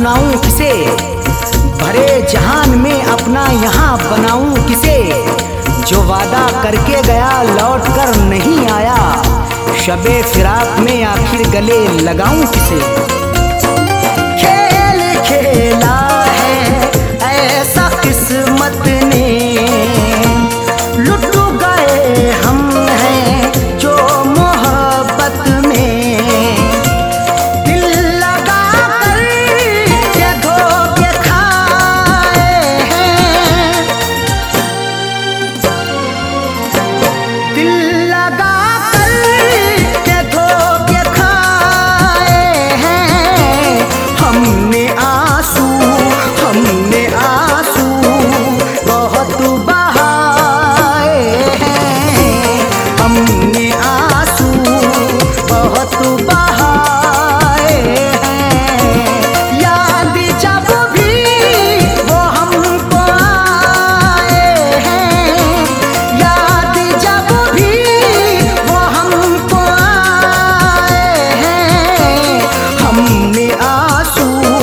सुनाऊं किसे, भरे जहान में अपना यहाँ बनाऊं किसे। जो वादा करके गया लौट कर नहीं आया, शबे फिराक में आखिर गले लगाऊं किसे। खेल खेला है ऐसा किस्मत ने, लुट गए हम हैं जो मोहब्बत में। दिल लगा कर के धोखे खाए हैं, दिल लगा कर के धोखे खाए हैं। हमने आंसू बहुत बहाए हैं, हमने आंसू बहुत बहाए हैं। याद जब भी वो हमको आए हैं, याद जब भी वो हमको आए हैं। हमने आंसू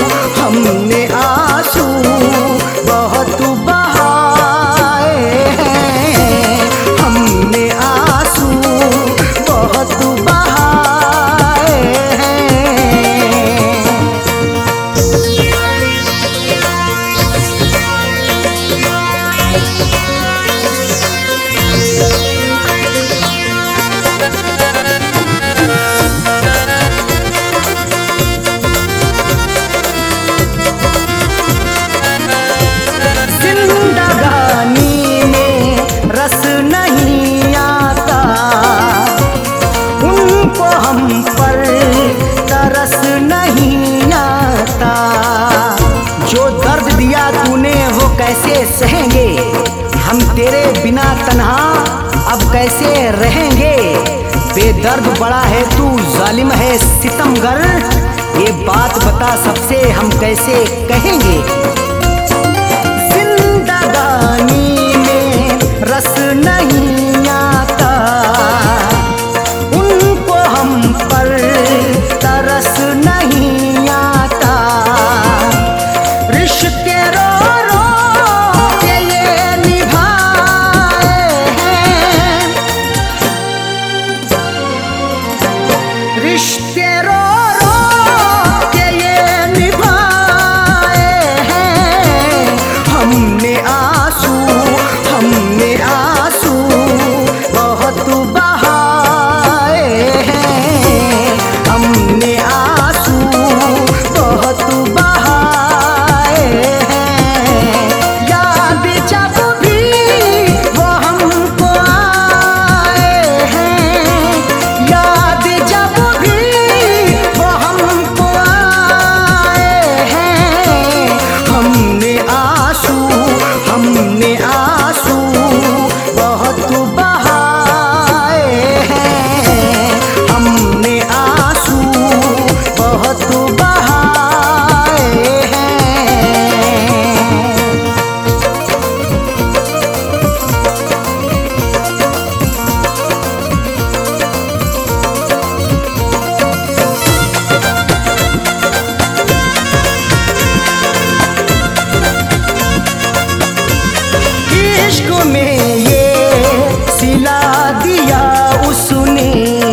बहुत बहाए हैं, हमने आंसू बहुत बहाए हैं। जिंदगानी में रस नहीं आता, उनको हम पर तरस नहीं आता। जो दर्द दिया तूने वो कैसे सहेंगे, हम तेरे बिना तन्हा अब कैसे रहेंगे। बेदर्द बड़ा है तू जालिम है सितमगर, ये बात बता सबसे हम कैसे कहेंगे। जिंदगानी में रस नहीं आता, उनको हम पर तरस नहीं आता। रिश्ते रो रो के ये निभाए हैं, रिश्ते रो रो के ये निभाए हैं। हमने आंसू बहुत बहाए हैं, हमने आंसू बहुत बहाए हैं। याद जब भी वो हमको आए हैं, याद जब भी वो हमको आए हैं। हमने आंसू बहुत बहाए हैं, हमने आंसू बहुत बहाए हैं। इश्क में ये सिला दिया उसने,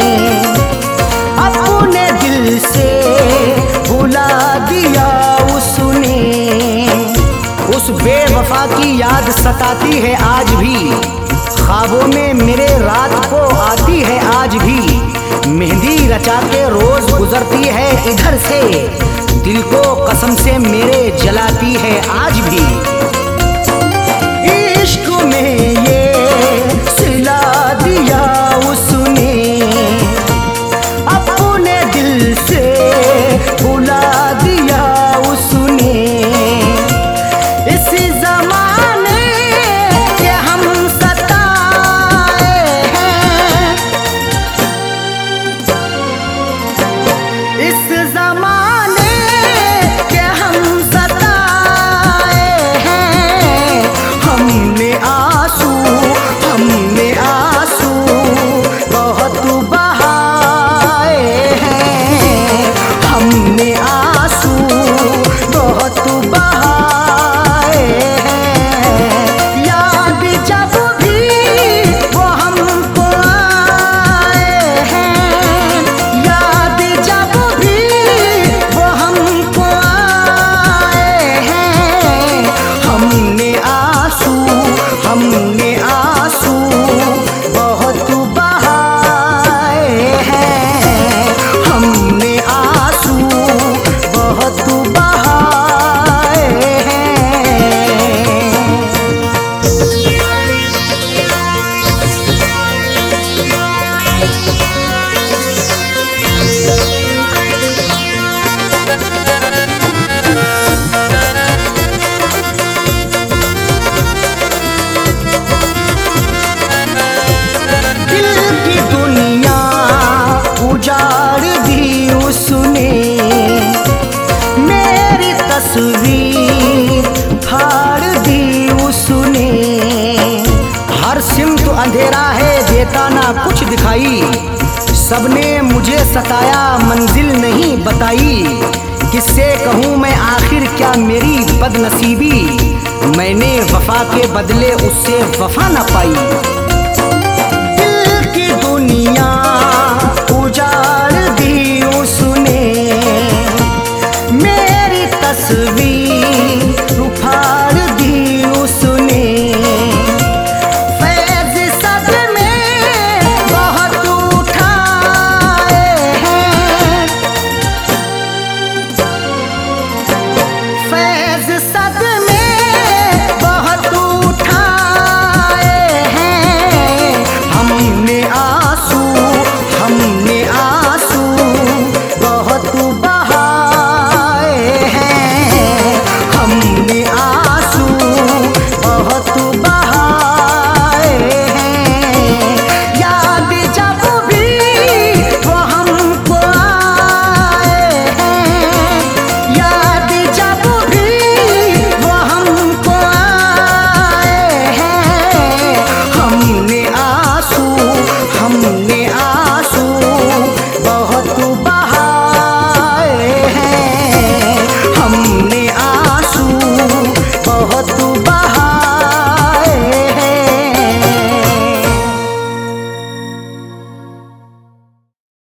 अपने दिल से भुला दिया उसने। उस बेवफा की याद सताती है आज भी, ख्वाबों में मेरे रात को आती है आज भी। मेहंदी रचा के रोज गुजरती है इधर से, दिल को कसम से मेरे जलाती है आज भी। इश्क में ये सिला दिया उसने, अपने दिल से भुला दिया उसने। इस जमाने के हम सताए हैं, इस जमाने के हम सताए कुछ दिखाई, सबने मुझे सताया मंजिल नहीं बताई। किससे कहूँ मैं आखिर क्या मेरी बदनसीबी, मैंने वफा के बदले उससे वफा न पाई।